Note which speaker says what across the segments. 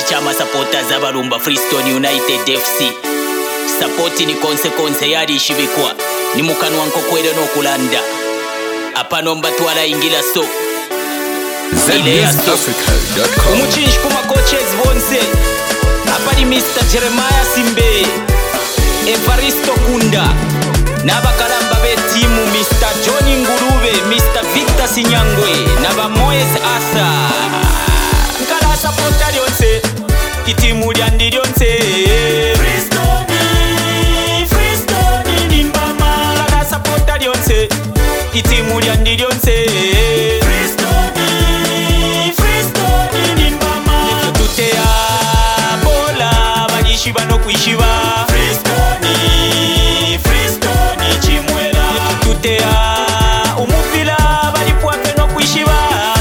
Speaker 1: chama supporters abalumba Freestone United FC. Support ni konse yali ishibikwa. Ni mukanwa nkokwere n'okulanda. Apano mbatwala ingila so.
Speaker 2: ZMusicAfrica.com.
Speaker 1: Umuchinshi kuma coaches bonse. Apani Mr. Jeremiah Simbe, Evaristo Kunda, Nabakalamba be timu Mr. Johnny Ngurube, Mr. Victor Sinyangwe, Naba Moyes Asa. Nkala supporta lyonse, itimu lyandi lyonse. Freestone nimbama. Nkala supporta lyonse, itimu lyandi lyonse. Freestone nimbama. Tutea Shiba no kuishiba Freestone chimwela tutea umupila bali puape no kuishiba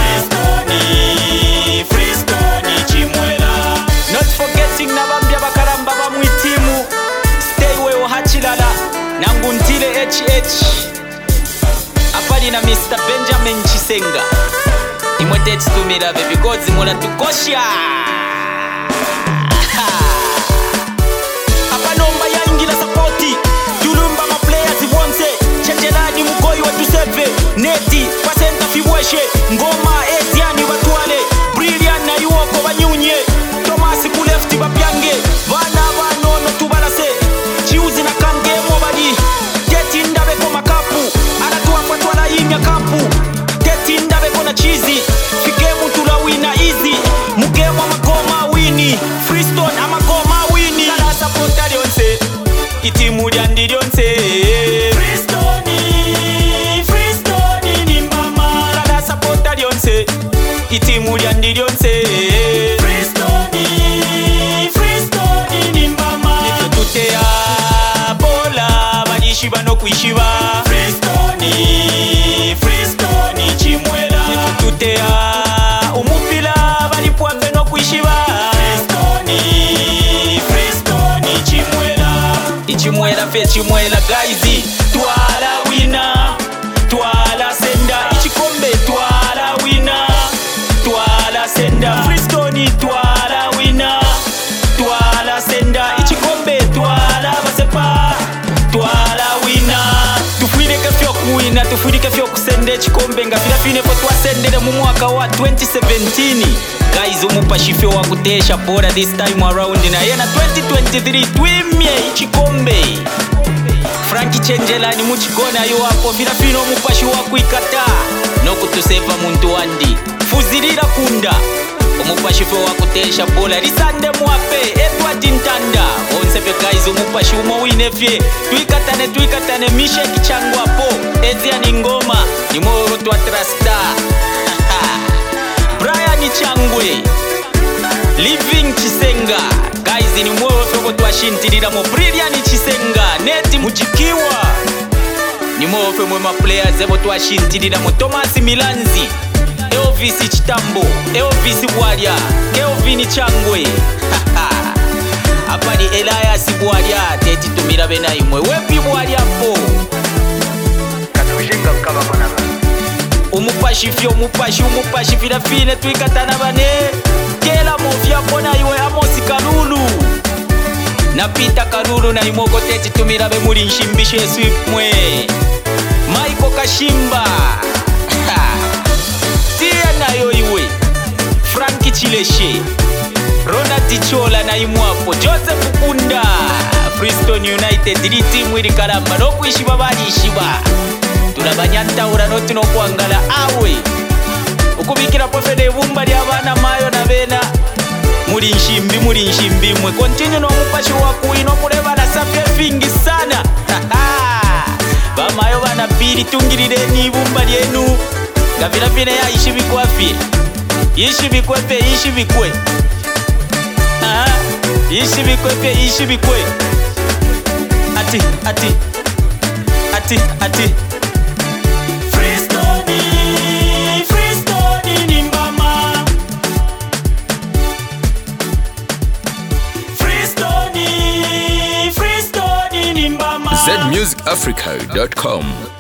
Speaker 1: Freestone chimwela. Not forgetting nabambia bakaramba bamwitimu stay wewe hachilala nanguntile HH apali na Mr. Benjamin Chisenga imwete chitumira baby gods mula tukosha. Neti, pasenta fiweshe, ngoma eziani batwale, brilliant na yuoko banyunye, Tomasi kulefti bapyange, vana vanono tubalase, chiuzi na kange mobadi, teti ndabe koma kapu, anatuwa fatwala imya kapu, teti ndabe kona chizi, fike mutula wina easy, mugema makoma wini, Freestone amakoma wini, kala sapota lyonse, itimu lyandi lyonse. Itimu lyandi lyonse. Freestone nimbama. Tutea bola balishiba no kuishiba. Freestone chimwela. Tutea umupila bali puape no kuishiba. Freestone chimwela. Ichimwela fe chimwela guys. Twala wina, twala senda ichikombe twala wina. Senda Freestone twala wina, twala senda ichikombe twala basepa, twala wina. Tufirike fyo kuwina, tufirike fyo kusende chikombe nga fine po twasendele mu mwaka wa 2017. Guys umupashifyo wa kutesha bora this time around na yena 2023 twimye ichikombe. Frankie Chenjela ni muchikona yo hapo fine umupashi wa kuikata no kutuseva muntu wandi. Fuzilira kunda umupashifo wa kutesha bola risande mwape Edward Ntanda onsepe guys umupashi umowinefye tuikatane mishe kichangwa po ezia ni ngoma ni moro twa trasta Brian Changwe Living Chisenga guys ni moro foko twashintirira mo Brilliant Chisenga Neti Mujikiwa ni moro fe mwe ma players ebo twashintirira mo Thomas Milanzi Elvis Chitambo, Elvis Bwalia, Kelvin Changwe. Hapa ni Elias Bwalia, teti tumira bena imwe. Wepi Bwalia po.
Speaker 3: Katushinga kama mwana.
Speaker 1: Umupashi fila fine tuikatana bane. Kela mofia pona iwe Amosi Kalulu. Na Pita Kalulu na imoko teti tumira be muri nshimbishe swipmwe. Maiko Kashimba. Nayo iwe Frankie Chileshe Ronald Chola na imwapo Joseph Kunda Freestone United li timu ili kalamba no kuishiba bali ishiba tulabanyanta urano tino kuangala awe ukubikira pofede bumba lya bana mayo na bena muri nshimbi mwe continue no mupashi wa kuino kuleba na safye fingi sana bamayo bana pili tungirire ni bumba lyenu Gavila fine ya ishibikwa fi ishibikwe ishibikwe ati Freestone nimbama. Freestone nimbama.
Speaker 2: ZMusicAfrica.com.